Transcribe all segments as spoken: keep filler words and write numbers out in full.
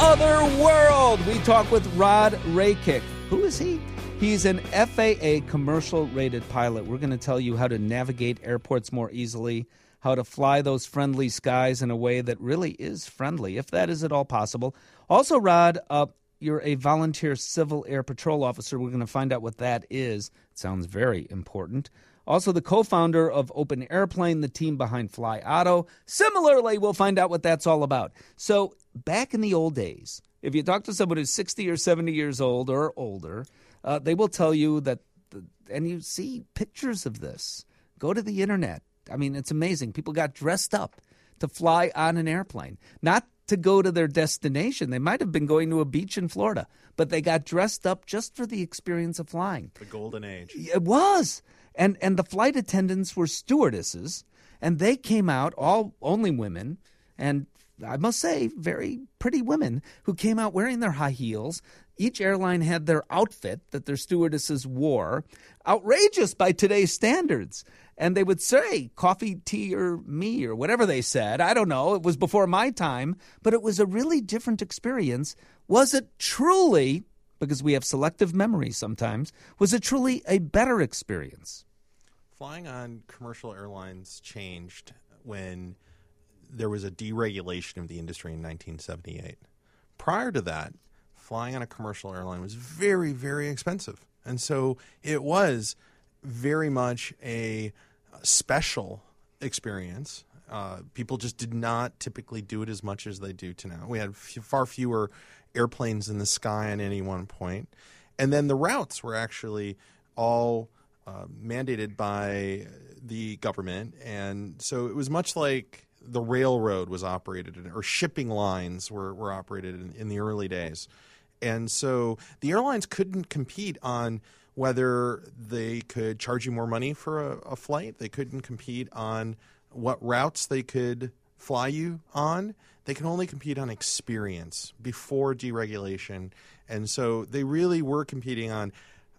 other world. We talk with Rod Raykick. Who is he? He's an F A A commercial-rated pilot. We're going to tell you how to navigate airports more easily, how to fly those friendly skies in a way that really is friendly, if that is at all possible. Also, Rod, uh, you're a volunteer Civil Air Patrol officer. We're going to find out what that is. It sounds very important. Also, the co-founder of Open Airplane, the team behind Fly Auto. Similarly, we'll find out what that's all about. So, back in the old days, if you talk to someone who's sixty or seventy years old or older, uh, they will tell you that, the, and you see pictures of this. Go to the internet. I mean, it's amazing. People got dressed up to fly on an airplane, not to go to their destination. They might have been going to a beach in Florida, but they got dressed up just for the experience of flying. The golden age. It was. And and the flight attendants were stewardesses, and they came out, all only women, and I must say, very pretty women, who came out wearing their high heels. Each airline had their outfit that their stewardesses wore, outrageous by today's standards. And they would say, coffee, tea, or me, or whatever they said. I don't know. It was before my time, but it was a really different experience. Was it truly, because we have selective memory sometimes, was it truly a better experience? Flying on commercial airlines changed when there was a deregulation of the industry in nineteen seventy-eight. Prior to that, flying on a commercial airline was very, very expensive. And so it was very much a special experience. Uh, people just did not typically do it as much as they do to now. We had f- far fewer airplanes in the sky at any one point. And then the routes were actually all uh, mandated by the government. And so it was much like the railroad was operated, in, or shipping lines were, were operated in, in the early days. And so the airlines couldn't compete on whether they could charge you more money for a, a flight. They couldn't compete on what routes they could fly you on. They can only compete on experience before deregulation. And so they really were competing on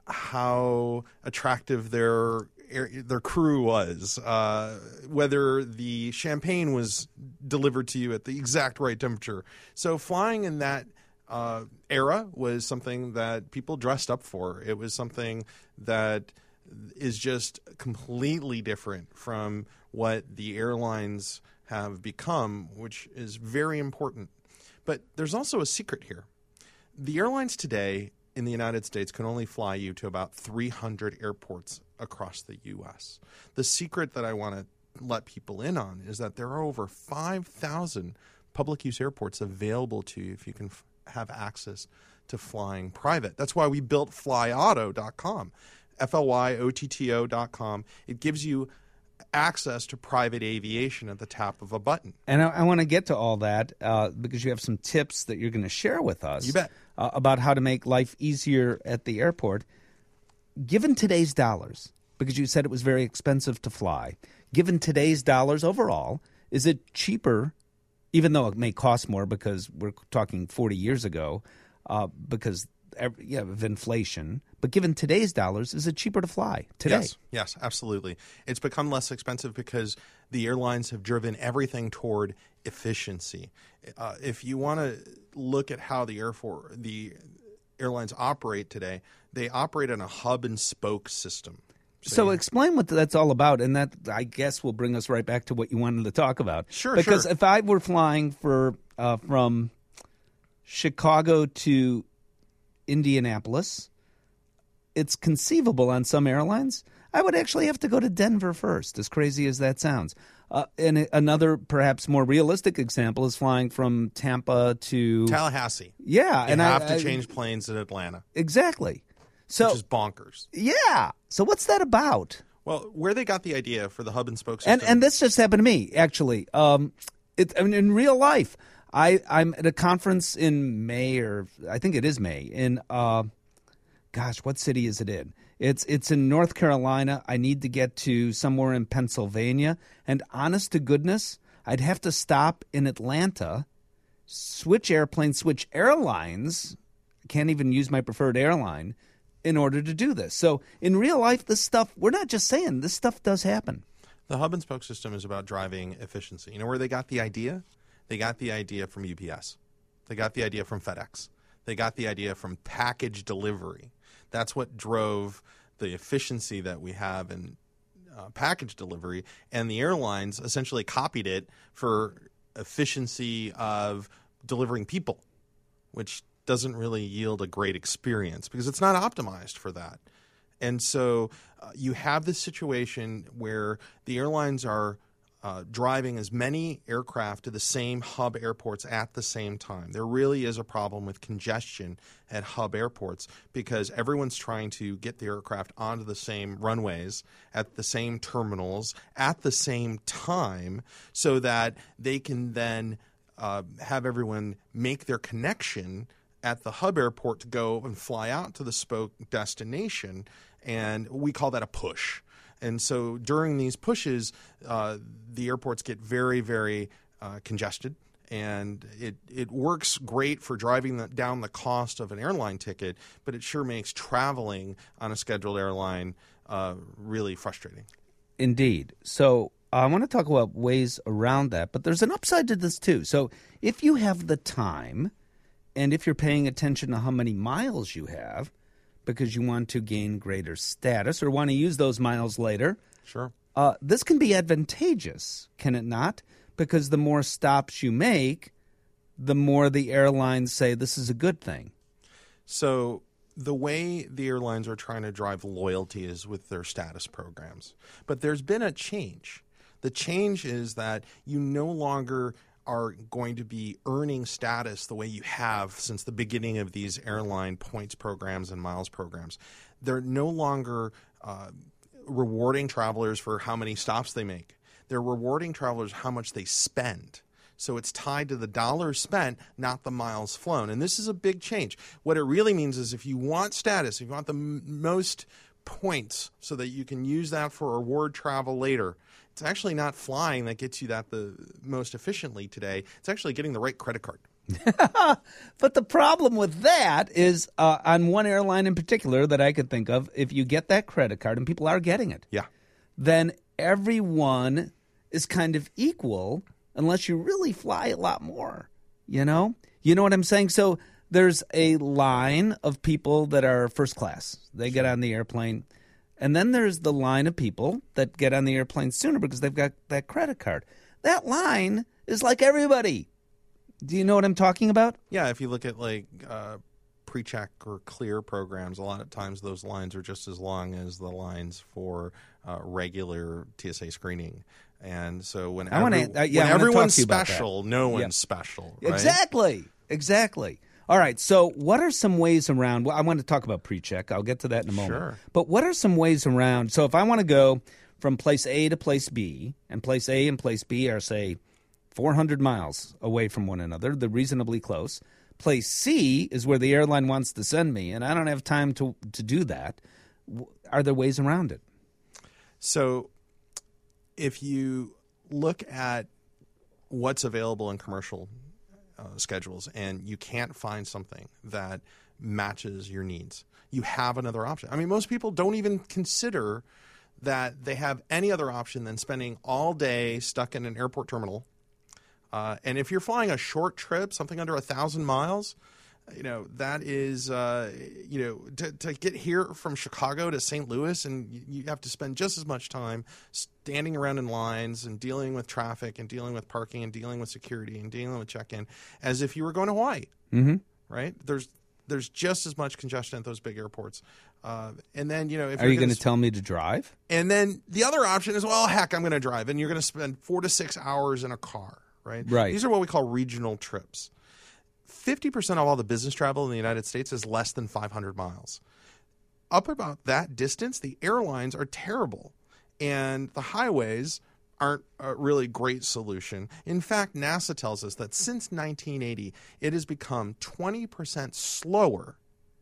how attractive their their crew was, uh, whether the champagne was delivered to you at the exact right temperature. So flying in that uh, era was something that people dressed up for. It was something that is just completely different from what the airlines have become, which is very important. But there's also a secret here. The airlines today in the United States can only fly you to about three hundred airports across the U S. The secret that I want to let people in on is that there are over five thousand public use airports available to you if you can f- have access to flying private. That's why we built fly auto dot com, F L Y O T T O dot com. It gives you access to private aviation at the tap of a button. And I, I want to get to all that uh, because you have some tips that you're going to share with us. You bet. Uh, about how to make life easier at the airport. Given today's dollars, because you said it was very expensive to fly, given today's dollars overall, is it cheaper, even though it may cost more because we're talking forty years ago, uh, because yeah, of inflation, but given today's dollars, is it cheaper to fly today? Yes, yes, absolutely. It's become less expensive because the airlines have driven everything toward efficiency. Uh, if you want to look at how the Air Force, the airlines operate today, they operate on a hub and spoke system. So, so explain what that's all about, and that, I guess, will bring us right back to what you wanted to talk about. Sure, because sure. if I were flying for uh, from Chicago to Indianapolis, it's conceivable on some airlines I would actually have to go to Denver first, as crazy as that sounds. Uh, and another perhaps more realistic example is flying from Tampa to Tallahassee. Yeah, you and have I, to I, change planes in Atlanta. Exactly. So which is bonkers. Yeah. So what's that about? Well, where they got the idea for the hub and spoke system. And and this just happened to me, actually. Um, it, I mean, in real life, I, I'm at a conference in May, or I think it is May, in, uh, gosh, what city is it in? It's it's in North Carolina. I need to get to somewhere in Pennsylvania. And honest to goodness, I'd have to stop in Atlanta, switch airplanes, switch airlines. I can't even use my preferred airline in order to do this. So in real life, this stuff, we're not just saying, this stuff does happen. The hub and spoke system is about driving efficiency. You know where they got the idea? They got the idea from U P S. They got the idea from FedEx. They got the idea from package delivery. That's what drove the efficiency that we have in uh, package delivery. And the airlines essentially copied it for efficiency of delivering people, which doesn't really yield a great experience because it's not optimized for that. And so uh, you have this situation where the airlines are uh, driving as many aircraft to the same hub airports at the same time. There really is a problem with congestion at hub airports because everyone's trying to get the aircraft onto the same runways at the same terminals at the same time so that they can then uh, have everyone make their connection at the hub airport to go and fly out to the spoke destination. And we call that a push. And so during these pushes, uh, the airports get very, very uh, congested. And it, it works great for driving the, down the cost of an airline ticket, but it sure makes traveling on a scheduled airline uh, really frustrating. Indeed. So I want to talk about ways around that, but there's an upside to this too. So if you have the time and if you're paying attention to how many miles you have, because you want to gain greater status or want to use those miles later. Sure. Uh, this can be advantageous, can it not? Because the more stops you make, the more the airlines say this is a good thing. So the way the airlines are trying to drive loyalty is with their status programs. But there's been a change. The change is that you no longer are going to be earning status the way you have since the beginning of these airline points programs and miles programs. They're no longer uh, rewarding travelers for how many stops they make. They're rewarding travelers how much they spend. So it's tied to the dollars spent, not the miles flown. And this is a big change. What it really means is if you want status, if you want the m- most points so that you can use that for reward travel later, it's actually not flying that gets you that the most efficiently today. It's actually getting the right credit card. But the problem with that is uh, on one airline in particular that I could think of, if you get that credit card, and people are getting it, yeah, then everyone is kind of equal unless you really fly a lot more, you know? You know what I'm saying? So there's a line of people that are first class. They get on the airplane. And then there's the line of people that get on the airplane sooner because they've got that credit card. That line is like everybody. Do you know what I'm talking about? Yeah, if you look at like uh, pre-check or clear programs, a lot of times those lines are just as long as the lines for uh, regular T S A screening. And so when, I wanna, every, uh, yeah, when I everyone's talk to you about special, that. no one's Yep. special. Right? Exactly. Exactly. All right, so what are some ways around? Well, I want to talk about pre-check. I'll get to that in a moment. Sure. But what are some ways around? So if I want to go from place A to place B, and place A and place B are, say, four hundred miles away from one another, they're reasonably close. Place C is where the airline wants to send me, and I don't have time to, to do that. Are there ways around it? So if you look at what's available in commercial Uh, schedules and you can't find something that matches your needs, you have another option. I mean, most people don't even consider that they have any other option than spending all day stuck in an airport terminal. Uh, and if you're flying a short trip, something under a thousand miles, you know, that is, uh, you know, to, to get here from Chicago to Saint Louis, and you, you have to spend just as much time standing around in lines and dealing with traffic and dealing with parking and dealing with security and dealing with check-in as if you were going to Hawaii, Mm-hmm. right? There's there's just as much congestion at those big airports. Uh, and then, you know, if Are you're you going to sp- tell me to drive? And then the other option is, well, heck, I'm going to drive, and you're going to spend four to six hours in a car, right? Right. These are what we call regional trips. fifty percent of all the business travel in the United States is less than five hundred miles. Up about that distance, the airlines are terrible, and the highways aren't a really great solution. In fact, NASA tells us that since nineteen eighty, it has become twenty percent slower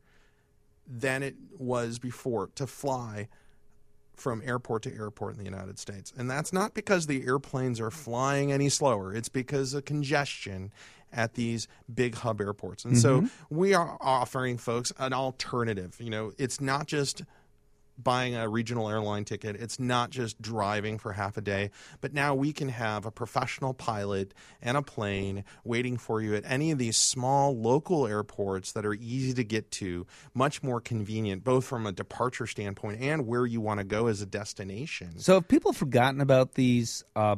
than it was before to fly from airport to airport in the United States. And that's not because the airplanes are flying any slower. It's because of congestion at these big hub airports. And Mm-hmm. so we are offering folks an alternative. You know, it's not just buying a regional airline ticket. It's not just driving for half a day, but now we can have a professional pilot and a plane waiting for you at any of these small local airports that are easy to get to, much more convenient, both from a departure standpoint and where you want to go as a destination. So have people forgotten about these? Uh,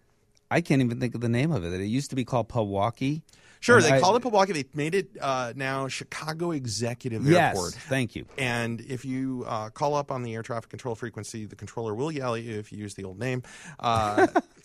I can't even think of the name of it. It used to be called Pewaukee. Sure, And they I, call it Pewaukee. They made it uh, now Chicago Executive yes, Airport. Thank you. And if you uh, call up on the air traffic control frequency, the controller will yell at you if you use the old name. Uh,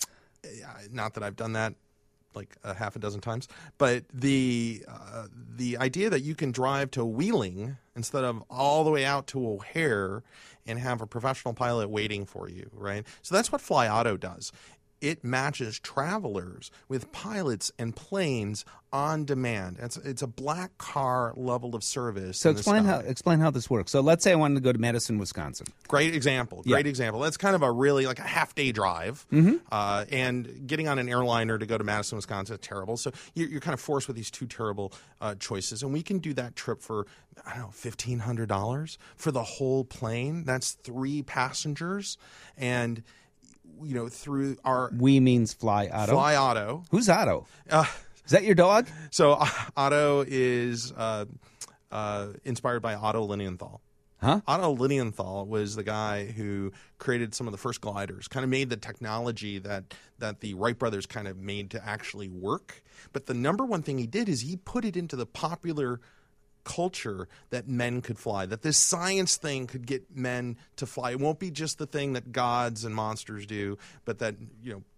not that I've done that like a half a dozen times, but the uh, the idea that you can drive to Wheeling instead of all the way out to O'Hare and have a professional pilot waiting for you, right? So that's what Fly Auto does. It matches travelers with pilots and planes on demand. It's it's a black car level of service. So in the explain sky. how explain how this works. So let's say I wanted to go to Madison, Wisconsin. Great example. Great Yeah. example. That's kind of a really like a half day drive, Mm-hmm. uh, and getting on an airliner to go to Madison, Wisconsin is terrible. So you're, you're kind of forced with these two terrible uh, choices, and we can do that trip for I don't know fifteen hundred dollars for the whole plane. That's three passengers, and you know through our We means Fly Auto. Fly Auto. Who's Otto? Uh, Is that your dog? so uh, Otto is uh, uh, inspired by Otto Lilienthal. Huh? Otto Lilienthal was the guy who created some of the first gliders, kind of made the technology that, that the Wright brothers kind of made to actually work. But the number one thing he did is he put it into the popular culture that men could fly, that this science thing could get men to fly. It won't be just the thing that gods and monsters do, but that, you know,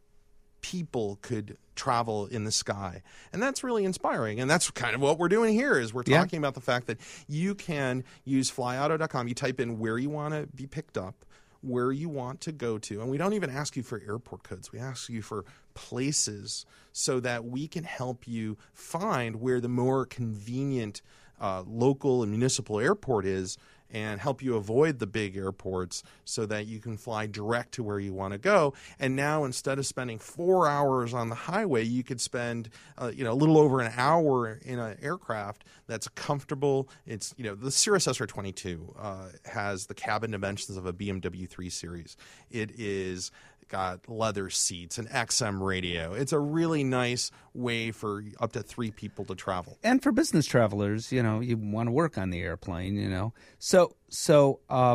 people could travel in the sky. And that's really inspiring. And that's kind of what we're doing here is we're Yeah. talking about the fact that you can use fly auto dot com. You type in where you want to be picked up, where you want to go to. And we don't even ask you for airport codes. We ask you for places so that we can help you find where the more convenient uh, local and municipal airport is and help you avoid the big airports so that you can fly direct to where you want to go. And now instead of spending four hours on the highway, you could spend uh, you know a little over an hour in an aircraft that's comfortable. It's you know the Cirrus S R twenty-two uh, has the cabin dimensions of a B M W three Series. It is got leather seats, an X M radio. It's a really nice way for up to three people to travel. And for business travelers, you know, you want to work on the airplane, you know. So, so uh,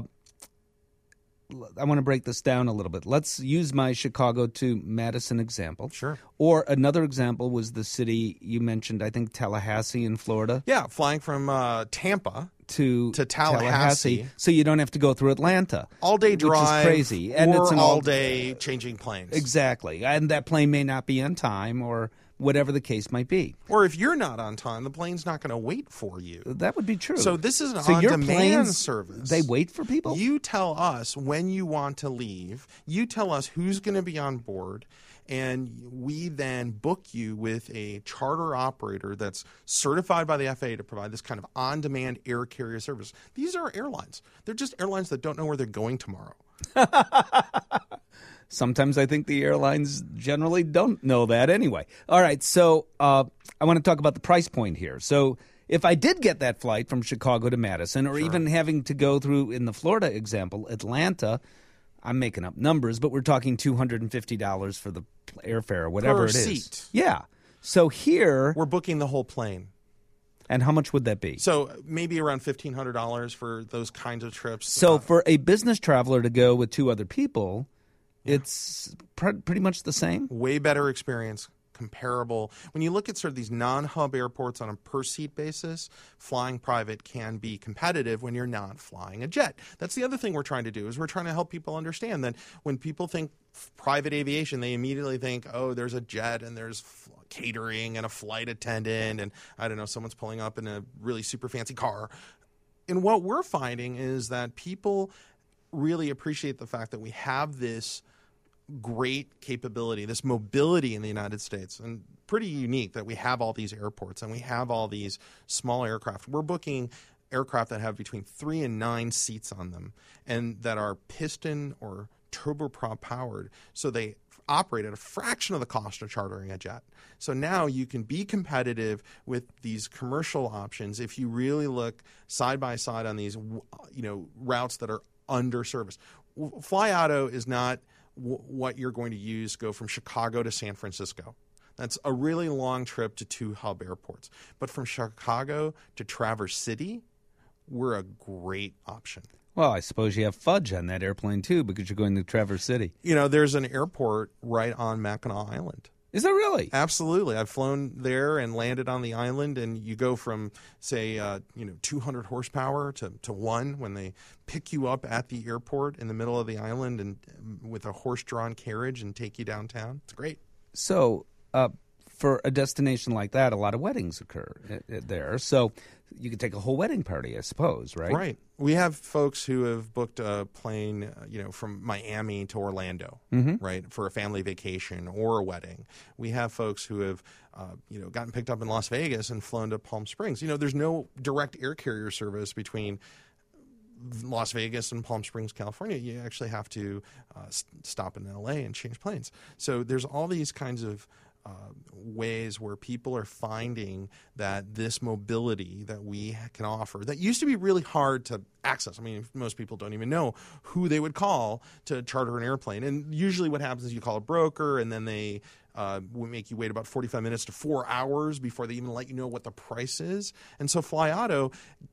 I want to break this down a little bit. Let's use my Chicago to Madison example. Sure. Or another example was the city you mentioned, I think Tallahassee in Florida. Yeah, flying from uh, Tampa To, To Tallahassee. so you don't have to go through Atlanta. all day drive, which is crazy, and or it's an all all day changing planes. Exactly, and that plane may not be on time, or whatever the case might be. Or if you're not on time, the plane's not going to wait for you. That would be true. So this is an So your on-demand planes, service. They wait for people. You tell us when you want to leave. You tell us who's going to be on board. And we then book you with a charter operator that's certified by the F A A to provide this kind of on-demand air carrier service. These are airlines. They're just airlines that don't know where they're going tomorrow. Sometimes I think the airlines generally don't know that anyway. All right, so uh, I want to talk about the price point here. So if I did get that flight from Chicago to Madison, or even having to go through, in the Florida example, Atlanta, I'm making up numbers, but we're talking two hundred fifty dollars for the airfare or whatever Per it is. seat. Yeah. So here, We're booking the whole plane. and how much would that be? So maybe around fifteen hundred dollars for those kinds of trips. So Uh, for a business traveler to go with two other people, it's pr- pretty much the same. way better experience, comparable. When you look at sort of these non-hub airports on a per-seat basis, flying private can be competitive when you're not flying a jet. That's the other thing we're trying to do is we're trying to help people understand that when people think f- private aviation, they immediately think, oh, there's a jet and there's f- catering and a flight attendant and, I don't know, someone's pulling up in a really super fancy car. And what we're finding is that people really appreciate the fact that we have this great capability, this mobility in the United States, and pretty unique that we have all these airports and we have all these small aircraft. We're booking aircraft that have between three and nine seats on them and that are piston or turboprop powered, so they operate at a fraction of the cost of chartering a jet. So now you can be competitive with these commercial options if you really look side by side on these, you know, routes that are under-serviced. Fly Auto is not w- what you're going to use to go from Chicago to San Francisco. That's a really long trip to two hub airports. But from Chicago to Traverse City, we're a great option. Well, I suppose you have fudge on that airplane, too, because you're going to Traverse City. You know, there's an airport right on Mackinac Island. Is that really? Absolutely. I've flown there and landed on the island, and you go from, say, uh, you know, two hundred horsepower to, to one when they pick you up at the airport in the middle of the island and with a horse-drawn carriage and take you downtown. It's great. So uh, for a destination like that, a lot of weddings occur uh, there. So you could take a whole wedding party, I suppose, right? Right. We have folks who have booked a plane, uh, you know, from Miami to Orlando, mm-hmm. right, for a family vacation or a wedding. We have folks who have, uh, you know, gotten picked up in Las Vegas and flown to Palm Springs. You know, there's no direct air carrier service between Las Vegas and Palm Springs, California. You actually have to uh, stop in L A and change planes. So there's all these kinds of Uh, ways where people are finding that this mobility that we can offer that used to be really hard to access. I mean, most people don't even know who they would call to charter an airplane. And usually what happens is you call a broker and then they uh, will make you wait about forty-five minutes to four hours before they even let you know what the price is. And so Fly Auto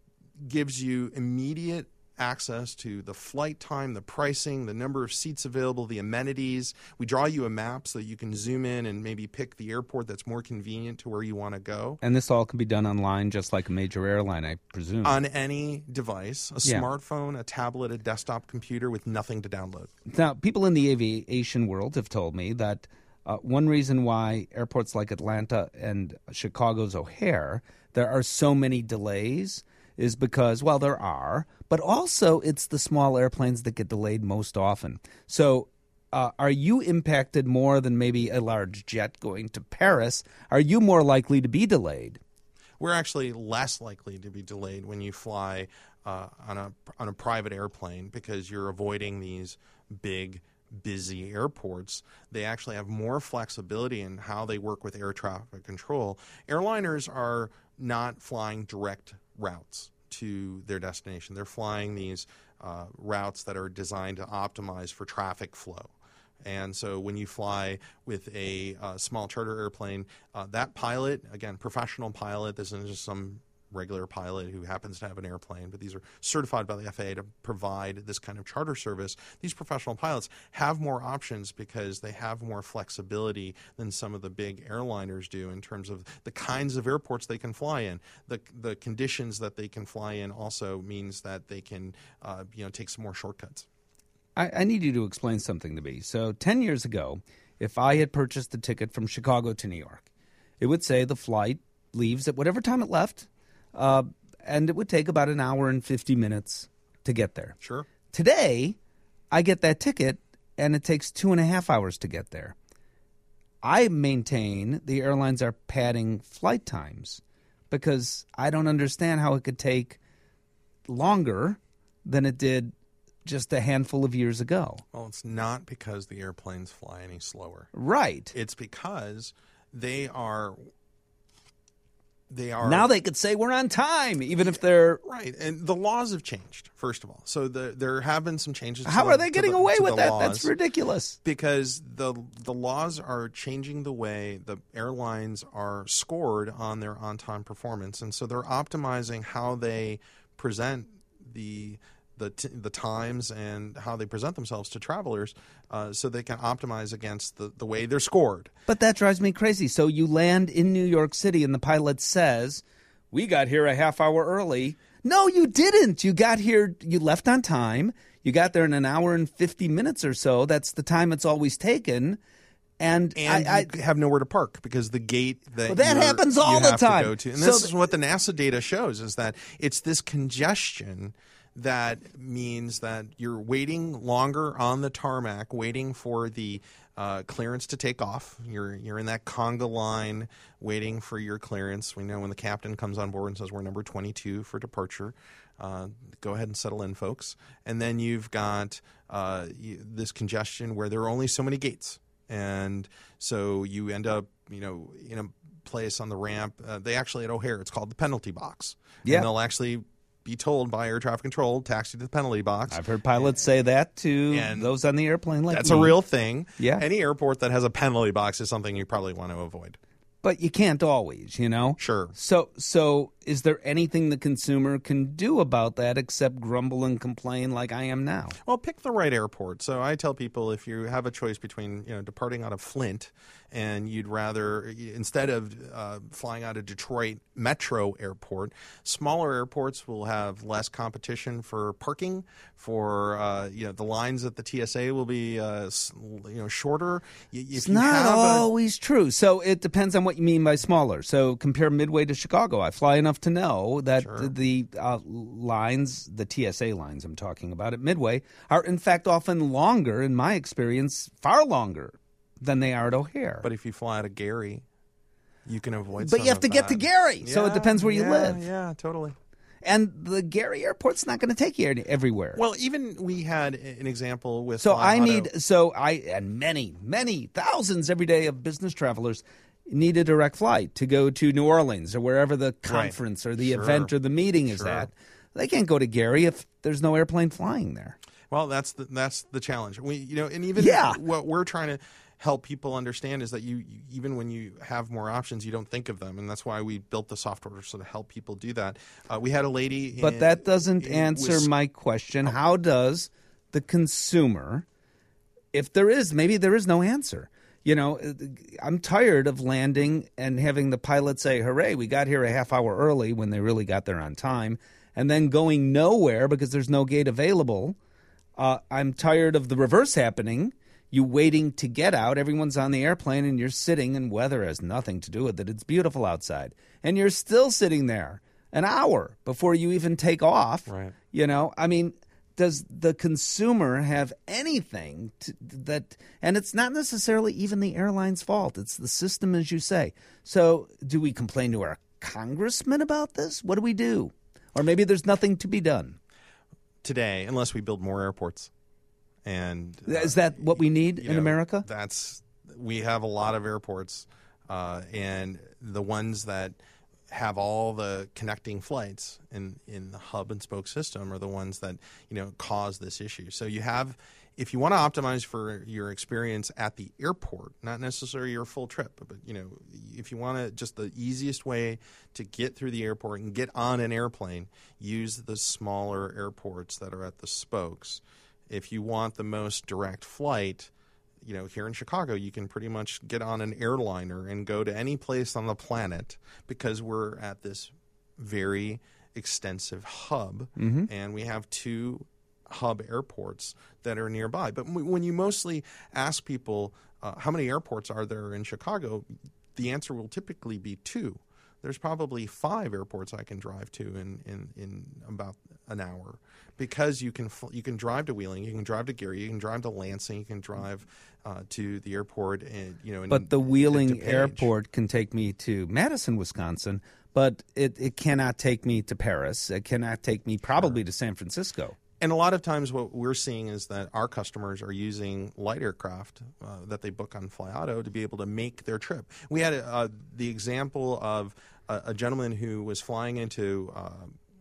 gives you immediate access to the flight time, the pricing, the number of seats available, the amenities. We draw you a map so that you can zoom in and maybe pick the airport that's more convenient to where you want to go. And this all can be done online just like a major airline, I presume. On any device, a Yeah. smartphone, a tablet, a desktop computer with nothing to download. Now, people in the aviation world have told me that uh, one reason why airports like Atlanta and Chicago's O'Hare, there are so many delays is because, well, there are, but also it's the small airplanes that get delayed most often. So uh, are you impacted more than maybe a large jet going to Paris? Are you more likely to be delayed? We're actually less likely to be delayed when you fly uh, on a on a private airplane because you're avoiding these big, busy airports. They actually have more flexibility in how they work with air traffic control. Airliners are not flying direct routes to their destination. They're flying these uh, routes that are designed to optimize for traffic flow. And so when you fly with a uh, small charter airplane, uh, that pilot, again, professional pilot, this isn't just some regular pilot who happens to have an airplane, but these are certified by the F A A to provide this kind of charter service. These professional pilots have more options because they have more flexibility than some of the big airliners do in terms of the kinds of airports they can fly in. The the conditions that they can fly in also means that they can uh, you know take some more shortcuts. I, I need you to explain something to me. So ten years ago, if I had purchased a ticket from Chicago to New York, it would say the flight leaves at whatever time it left, Uh, and it would take about an hour and fifty minutes to get there. Sure. Today, I get that ticket, and it takes two and a half hours to get there. I maintain the airlines are padding flight times because I don't understand how it could take longer than it did just a handful of years ago. Well, it's not because the airplanes fly any slower. Right. It's because they are... They are now they could say we're on time, even if they're right. And the laws have changed. First of all, so the, there have been some changes. How to are the, they getting the, away with the that? laws That's ridiculous. because the the laws are changing the way the airlines are scored on their on-time performance, and so they're optimizing how they present the the t- the times and how they present themselves to travelers, uh, so they can optimize against the, the way they're scored. But that drives me crazy. So you land in New York City and the pilot says, we got here a half hour early. No, you didn't. You got here, you left on time. You got there in an hour and fifty minutes or so. That's the time it's always taken. And, and I, you have nowhere to park because the gate that, well, that you're- happens all you the have time. To go to. And So this th- is what the NASA data shows, is that it's this congestion that means that you're waiting longer on the tarmac, waiting for the uh, clearance to take off. You're you're in that conga line waiting for your clearance. We know when the captain comes on board and says we're number twenty-two for departure. Uh, go ahead and settle in, folks. And then you've got uh, you, this congestion where there are only so many gates. And so you end up, you know, in a place on the ramp. Uh, they actually, at O'Hare, it's called the penalty box. Yeah. And they'll actually be told by air traffic control, taxi to the penalty box. I've heard pilots say that to And those on the airplane. Like That's me. a real thing. Yeah. Any airport that has a penalty box is something you probably want to avoid. But you can't always, you know? Sure. So so is there anything the consumer can do about that except grumble and complain like I am now? Well, pick the right airport. So I tell people if you have a choice between, you know, departing out of Flint and you'd rather, instead of uh, flying out of Detroit Metro Airport, smaller airports will have less competition for parking. For uh, you know, the lines at the T S A will be uh, you know shorter. If It's you not have a, always true. So it depends on what you mean by smaller. So compare Midway to Chicago. I fly enough to know that Sure. the uh, lines, the T S A lines I'm talking about at Midway, are in fact often longer, in my experience, far longer than they are at O'Hare. But if you fly out of Gary, you can avoid. But some you have of to get to that. Gary, so it Yeah, depends where you yeah, live. Yeah, totally. And the Gary Airport's not going to take you any- everywhere. Well, even we had an example with. So Fly I Auto. need, so I, and many, many thousands every day of business travelers need a direct flight to go to New Orleans or wherever the conference or the Sure. event or the meeting is Sure. at. They can't go to Gary if there's no airplane flying there. Well, that's the that's the challenge. We, you know, and even Yeah. what we're trying to help people understand is that you, you even when you have more options, you don't think of them, and that's why we built the software so to help people do that. Uh, we had a lady, But in, that doesn't in answer Wis- my question. How does the consumer, if there is, maybe there is no answer. You know, I'm tired of landing and having the pilot say, hooray, we got here a half hour early when they really got there on time, and then going nowhere because there's no gate available. Uh, I'm tired of the reverse happening. You waiting to get out. Everyone's on the airplane and you're sitting, and weather has nothing to do with it. It's beautiful outside. And you're still sitting there an hour before you even take off. Right. You know, I mean, does the consumer have anything to, that, and it's not necessarily even the airline's fault. It's the system, as you say. So do we complain to our congressman about this? What do we do? Or maybe there's nothing to be done. today, unless we build more airports. And uh, Is that what we need you in know, America? That's we have a lot of airports, uh, and the ones that have all the connecting flights in, in the hub and spoke system are the ones that you know cause this issue. So you have, if you want to optimize for your experience at the airport, not necessarily your full trip, but you know if you want to just the easiest way to get through the airport and get on an airplane, use the smaller airports that are at the spokes. If you want the most direct flight, you know, here in Chicago, you can pretty much get on an airliner and go to any place on the planet because we're at this very extensive hub, Mm-hmm. and we have two hub airports that are nearby. But w- when you mostly ask people uh, how many airports are there in Chicago, the answer will typically be two. There's probably five airports I can drive to in, in, in about an hour because you can fl- you can drive to Wheeling, you can drive to Gary, you can drive to Lansing, you can drive uh, to the airport, and you know. But the and Wheeling DePage. Airport can take me to Madison, Wisconsin, but it, it cannot take me to Paris. It cannot take me probably to San Francisco. And a lot of times what we're seeing is that our customers are using light aircraft uh, that they book on FlyAuto to be able to make their trip. We had uh, the example of a, a gentleman who was flying into uh,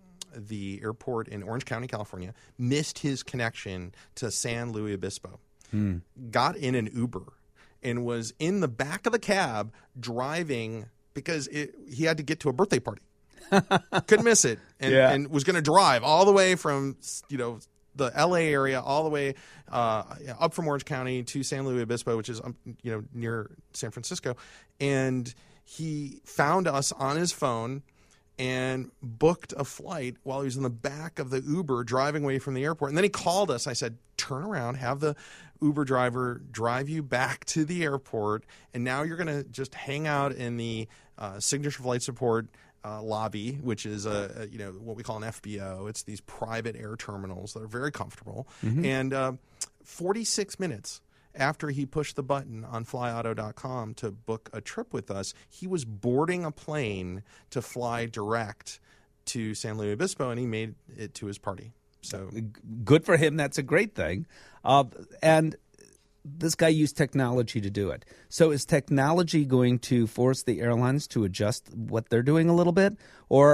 the airport in Orange County, California, missed his connection to San Luis Obispo, Hmm. got in an Uber, and was in the back of the cab driving because it, he had to get to a birthday party. Couldn't miss it, and, Yeah. and was going to drive all the way from you know the L A area all the way uh, up from Orange County to San Luis Obispo, which is um, you know near San Francisco, and he found us on his phone and booked a flight while he was in the back of the Uber driving away from the airport. And then he called us. I said, turn around, have the Uber driver drive you back to the airport, and now you're going to just hang out in the uh, Signature Flight Support uh, lobby, which is a, a you know what we call an F B O. It's these private air terminals that are very comfortable. Mm-hmm. And uh, forty-six minutes after he pushed the button on fly auto dot com to book a trip with us, he was boarding a plane to fly direct to San Luis Obispo, and he made it to his party. So Good for him. That's a great thing. Uh, and this guy used technology to do it. So is technology going to force the airlines to adjust what they're doing a little bit? Or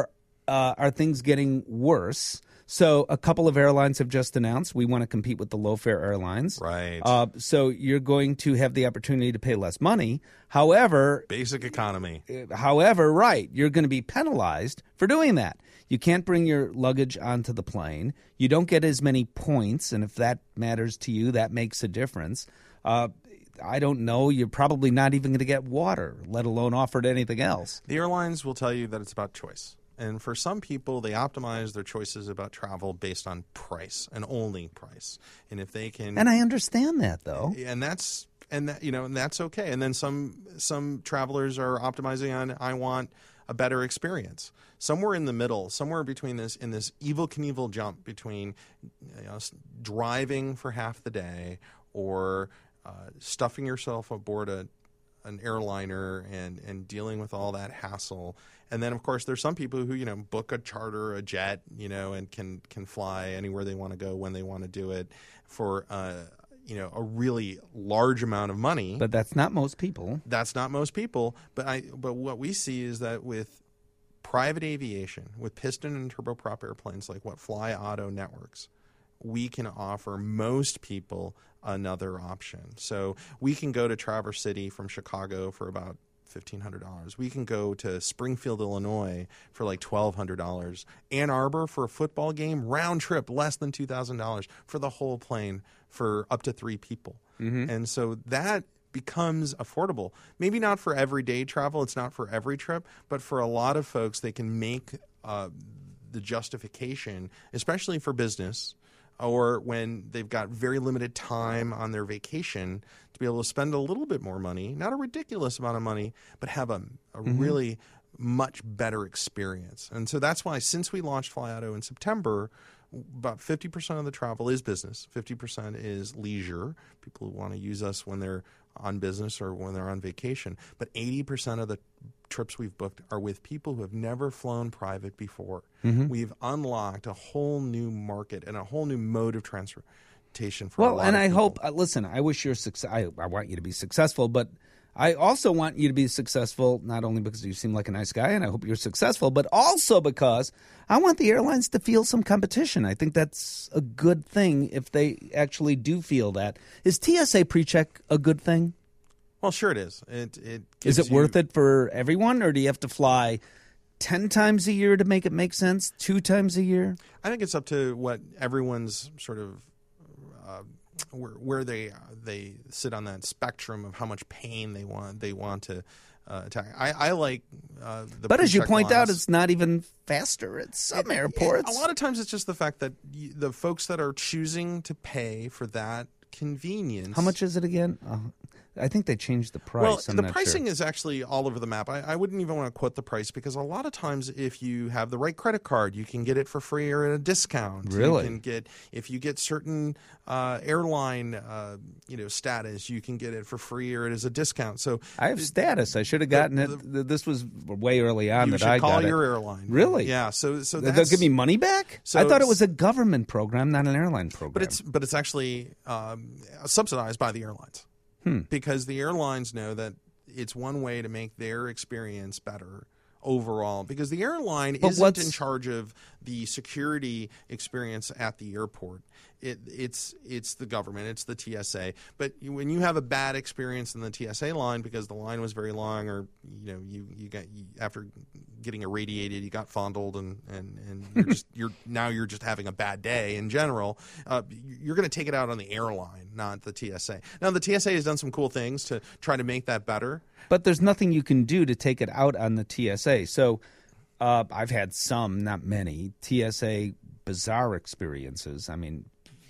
uh, are things getting worse? So a couple of airlines have just announced we want to compete with the low-fare airlines. Right. Uh, so you're going to have the opportunity to pay less money. However, basic economy. However, right, you're going to be penalized for doing that. You can't bring your luggage onto the plane. You don't get as many points, and if that matters to you, that makes a difference. Uh, I don't know. You're probably not even going to get water, let alone offered anything else. The airlines will tell you that it's about choice. And for some people, they optimize their choices about travel based on price and only price. And if they can, and I understand that, though, and that's and that you know, and that's okay. And then some some travelers are optimizing on I want a better experience. Somewhere in the middle, somewhere between this in this Evel Knievel jump between you know, driving for half the day or uh, stuffing yourself aboard a an airliner and and dealing with all that hassle. And then, of course, there's some people who, you know, book a charter, a jet, you know, and can can fly anywhere they want to go when they want to do it for, uh, you know, a really large amount of money. But that's not most people. That's not most people. But I but what we see is that with private aviation, with piston and turboprop airplanes like what Fly Auto Networks, we can offer most people another option. So we can go to Traverse City from Chicago for about fifteen hundred dollars. We can go to Springfield, Illinois for like twelve hundred dollars. Ann Arbor for a football game, round trip, less than two thousand dollars for the whole plane for up to three people. Mm-hmm. And so that becomes affordable. Maybe not for everyday travel. It's not for every trip. But for a lot of folks, they can make uh, the justification, especially for business, or when they've got very limited time on their vacation, to be able to spend a little bit more money, not a ridiculous amount of money, but have a, a mm-hmm. really much better experience. And so that's why since we launched Fly Auto in September, about fifty percent of the travel is business, fifty percent is leisure, people who want to use us when they're on business or when they're on vacation. But eighty percent of the trips we've booked are with people who have never flown private before. Mm-hmm. We've unlocked a whole new market and a whole new mode of transportation for well, a lot and of I people. hope, uh, listen, I wish you're success. I, I want you to be successful, but I also want you to be successful, not only because you seem like a nice guy and I hope you're successful, but also because I want the airlines to feel some competition. I think that's a good thing if they actually do feel that. Is T S A PreCheck a good thing? Well, sure it is. It, it is it you, worth it for everyone, or do you have to fly ten times a year to make it make sense, two times a year? I think it's up to what everyone's sort of uh, where, where they they sit on that spectrum of how much pain they want they want to uh, attack. I, I like uh, the but as you point lines. out, it's not even faster at some it, airports. It, a lot of times, it's just the fact that you, the folks that are choosing to pay for that convenience. How much is it again? Uh, I think they changed the price. Well, I'm the not pricing sure. is actually all over the map. I, I wouldn't even want to quote the price because a lot of times if you have the right credit card, you can get it for free or at a discount. Really? You can get, if you get certain uh, airline uh, you know, status, you can get it for free or as a discount. So I have status. I should have gotten the, it. The, this was way early on you that I call got it. your airline. Really? Yeah. So so they'll that's, give me money back? So I thought it was a government program, not an airline program. But it's but it's actually um, subsidized by the airlines. Hmm. Because the airlines know that it's one way to make their experience better overall. Because the airline but isn't what's... in charge of the security experience at the airport. It, it's it's the government. It's the T S A. But you, when you have a bad experience in the T S A line because the line was very long, or you know you you got you, after getting irradiated, you got fondled, and and and you're just you're now you're just having a bad day in general. Uh, you're going to take it out on the airline, not the T S A. Now the T S A has done some cool things to try to make that better. But there's nothing you can do to take it out on the T S A. So uh, I've had some, not many, T S A bizarre experiences. I mean,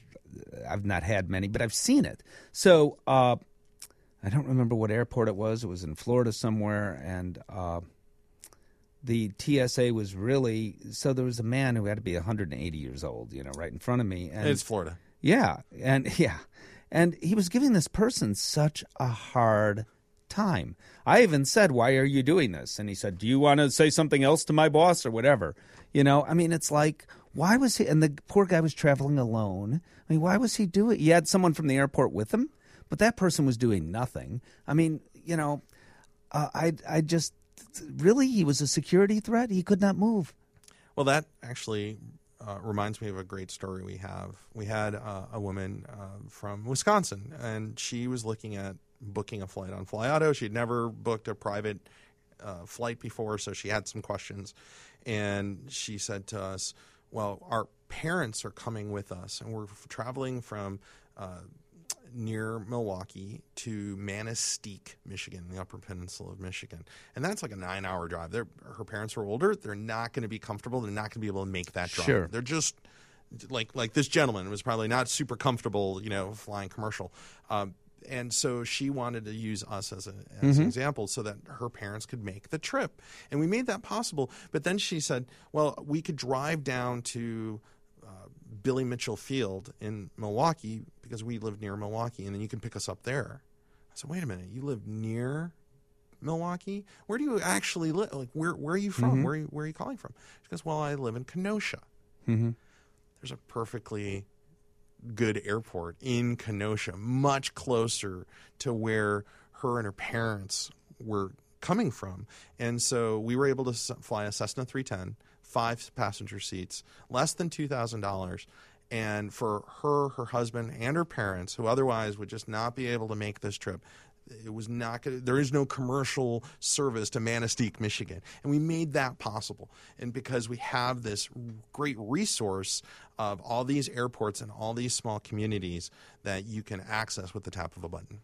I've not had many, but I've seen it. So uh, I don't remember what airport it was. It was in Florida somewhere, and uh, the T S A was really – so there was a man who had to be one hundred eighty years old, you know, right in front of me. And it's Florida. Yeah, and yeah. And he was giving this person such a hard time. I even said, why are you doing this? And he said, do you want to say something else to my boss or whatever? You know, I mean, it's like, why was he, and the poor guy was traveling alone. I mean, why was he doing, he had someone from the airport with him, but that person was doing nothing. I mean, you know, uh, I, I just, really, he was a security threat? He could not move. Well, that actually uh, reminds me of a great story we have. We had uh, a woman uh, from Wisconsin, and she was looking at booking a flight on FlyAuto. She'd never booked a private uh, flight before, so she had some questions. And she said to us, well, our parents are coming with us, and we're traveling from uh, near Milwaukee to Manistee, Michigan, the Upper Peninsula of Michigan. And that's like a nine-hour drive. They're, her parents are older. They're not going to be comfortable. They're not going to be able to make that drive. Sure. They're just like like this gentleman was probably not super comfortable, you know, flying commercial. Um, and so she wanted to use us as, a, as Mm-hmm. an example so that her parents could make the trip. And we made that possible. But then she said, well, we could drive down to uh, Billy Mitchell Field in Milwaukee because we live near Milwaukee, and then you can pick us up there. I said, wait a minute, you live near Milwaukee? Where do you actually live? Like, where where are you from? Mm-hmm. Where are you, where are you calling from? She goes, well, I live in Kenosha. Mm-hmm. There's a perfectly good airport in Kenosha, much closer to where her and her parents were coming from. And so we were able to fly a Cessna three ten, five passenger seats, less than two thousand dollars. And for her, her husband, and her parents, who otherwise would just not be able to make this trip, it was not gonna, there is no commercial service to Manistee, Michigan. And we made that possible. And because we have this great resource of all these airports and all these small communities that you can access with the tap of a button.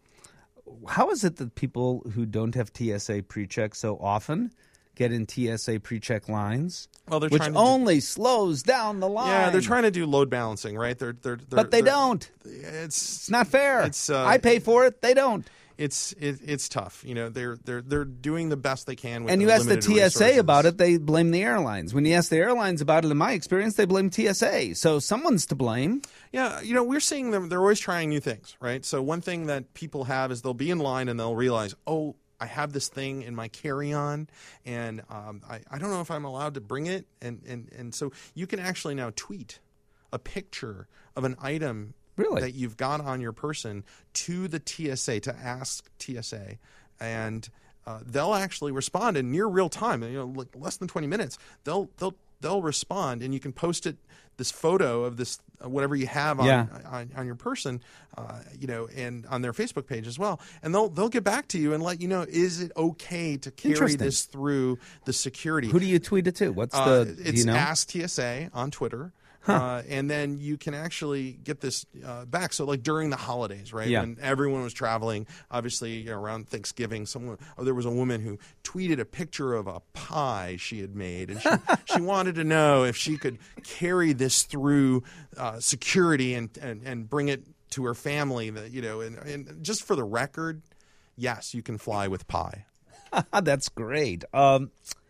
How is it that people who don't have T S A pre-check so often get in T S A pre-check lines, well, they're which trying to only do, slows down the line? Yeah, they're trying to do load balancing, right? They're, they're, they're but they they're, don't. It's, It's not fair. It's, uh, I pay for it. They don't. It's it, it's tough. You know, they're they're they're doing the best they can with and you the ask the limited T S A resources. about it, they blame the airlines. When you ask the airlines about it, in my experience, they blame T S A. So someone's to blame. Yeah, you know, we're seeing them. They're always trying new things, right? So one thing that people have is they'll be in line and they'll realize, oh, I have this thing in my carry-on, and um, I, I don't know if I'm allowed to bring it. And, and, and so you can actually now tweet a picture of an item Really? that you've got on your person to the T S A, to ask T S A, and uh, they'll actually respond in near real time. You know, like less than twenty minutes. They'll they'll they'll respond, and you can post it. This photo of this uh, whatever you have on, Yeah. on on your person, uh, you know, and on their Facebook page as well, and they'll they'll get back to you and let you know, is it okay to carry Interesting. this through the security? Who do you tweet it to? What's Uh, the? it's do you know? Ask T S A on Twitter. Huh. Uh, and then you can actually get this uh, back. So, like during the holidays, right? Yeah. When everyone was traveling, obviously you know, around Thanksgiving, someone oh, there was a woman who tweeted a picture of a pie she had made, and she, she wanted to know if she could carry this through uh, security and, and and bring it to her family. That you know, and, and just for the record, yes, you can fly with pie. That's great. Um,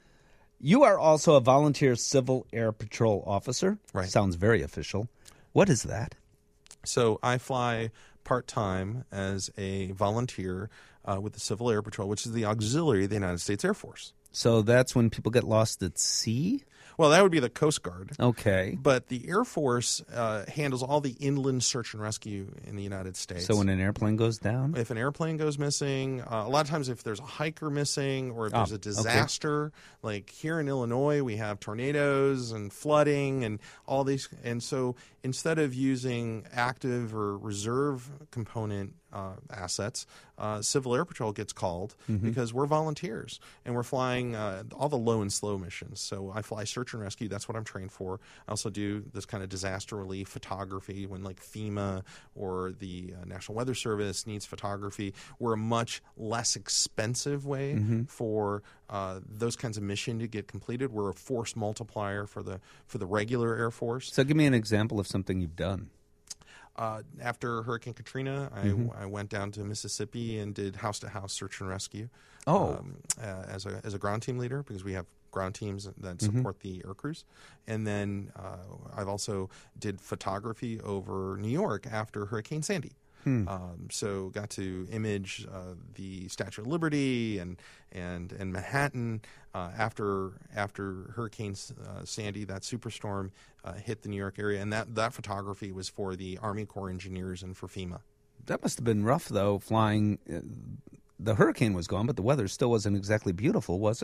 you are also a volunteer Civil Air Patrol officer. Right. Sounds very official. What is that? So I fly part-time as a volunteer uh, with the Civil Air Patrol, which is the auxiliary of the United States Air Force. So that's when people get lost at sea? Well, that would be the Coast Guard. Okay. But the Air Force uh, handles all the inland search and rescue in the United States. So when an airplane goes down? If an airplane goes missing, uh, a lot of times if there's a hiker missing or if Oh, there's a disaster, like here in Illinois, we have tornadoes and flooding and all these. And so instead of using active or reserve component uh, assets, uh, Civil Air Patrol gets called Mm-hmm. because we're volunteers and we're flying uh, all the low and slow missions. So I fly search and rescue. That's what I'm trained for. I also do this kind of disaster relief photography when like FEMA or the uh, National Weather Service needs photography. We're a much less expensive way Mm-hmm. for uh, those kinds of mission to get completed. We're a force multiplier for the for the regular Air Force. So give me an example of something you've done. Uh, after Hurricane Katrina, I, Mm-hmm. I went down to Mississippi and did house-to-house search and rescue. Oh. um, uh, as a as a ground team leader because we have ground teams that Mm-hmm. support the air crews, and then uh, I've also did photography over New York after Hurricane Sandy. Hmm. Um, so got to image uh, the Statue of Liberty and and and Manhattan uh, after after Hurricane uh, Sandy, that superstorm uh, hit the New York area, and that that photography was for the Army Corps engineers and for FEMA. That must have been rough, though, flying. Uh, the hurricane was gone, but the weather still wasn't exactly beautiful, was it?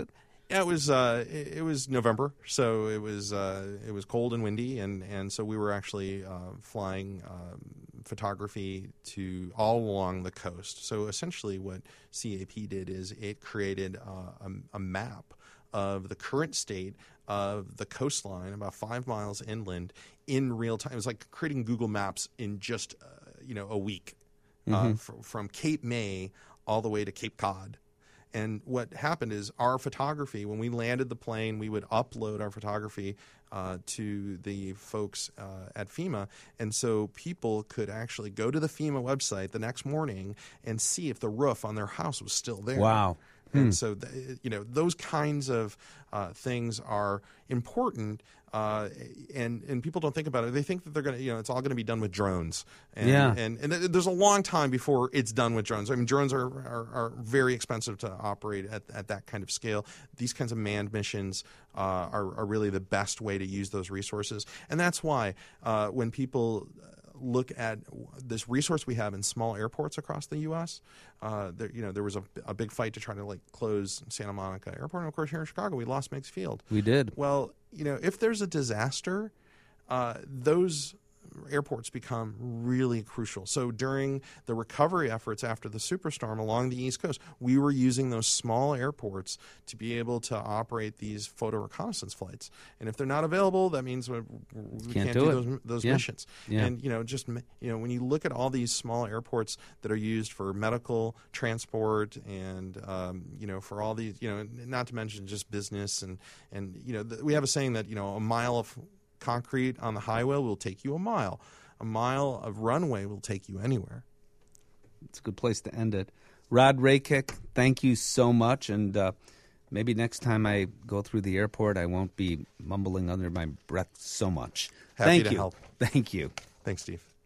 Yeah, it was uh, it, it was November, so it was uh, it was cold and windy, and, and so we were actually uh, flying um, photography to all along the coast. So essentially, what C A P did is it created uh, a, a map of the current state of the coastline, about five miles inland, in real time. It was like creating Google Maps in just uh, you know a week, mm-hmm. uh, fr- from Cape May all the way to Cape Cod. And what happened is our photography, when we landed the plane, we would upload our photography uh, to the folks uh, at FEMA. And so people could actually go to the FEMA website the next morning and see if the roof on their house was still there. Wow. And hmm. so, you know, those kinds of uh, things are important, uh, and and people don't think about it. They think that they're going to, you know, it's all going to be done with drones. And, yeah. And, and there's a long time before it's done with drones. I mean, drones are, are, are very expensive to operate at, at that kind of scale. These kinds of manned missions uh, are, are really the best way to use those resources. And that's why uh, when people look at this resource we have in small airports across the U S, Uh, there, you know, there was a, a big fight to try to like close Santa Monica Airport, and of course here in Chicago we lost Meigs Field. We did. Well, you know, if there's a disaster, uh, those airports become really crucial. So during the recovery efforts after the superstorm along the East Coast, we were using those small airports to be able to operate these photo reconnaissance flights. And if they're not available, that means we, we can't, can't do, do it. those, those yeah. missions. Yeah. And, you know, just, you know, when you look at all these small airports that are used for medical transport and, um, you know, for all these, you know, not to mention just business and, and you know, th- we have a saying that, you know, a mile of concrete on the highway will take you a mile. A mile of runway will take you anywhere. It's a good place to end it. Rod Raykick, thank you so much. And uh, maybe next time I go through the airport, I won't be mumbling under my breath so much. Happy thank to you. help. Thank you. Thanks, Steve.